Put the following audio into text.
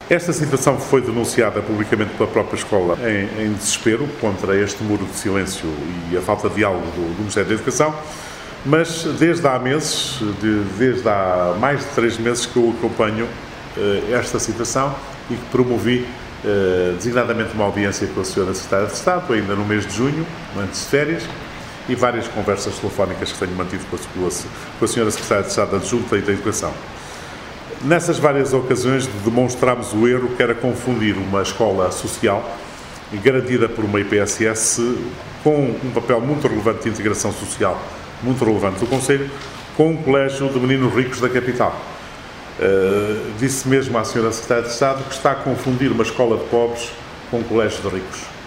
Esta situação foi denunciada publicamente pela própria escola em desespero contra este muro de silêncio e a falta de diálogo do Ministério da Educação, mas desde há meses, desde há mais de 3 meses que eu acompanho esta situação e que promovi designadamente uma audiência com a Sra. Secretária de Estado, ainda no mês de junho, antes de férias, e várias conversas telefónicas que tenho mantido com a Sra. Secretária de Estado Adjunta e da Educação. Nessas várias ocasiões demonstrámos o erro que era confundir uma escola social, garantida por uma IPSS, com um papel muito relevante de integração social, muito relevante do Conselho, com um colégio de meninos ricos da capital. Disse mesmo à Sra. Secretária de Estado que está a confundir uma escola de pobres com um colégio de ricos.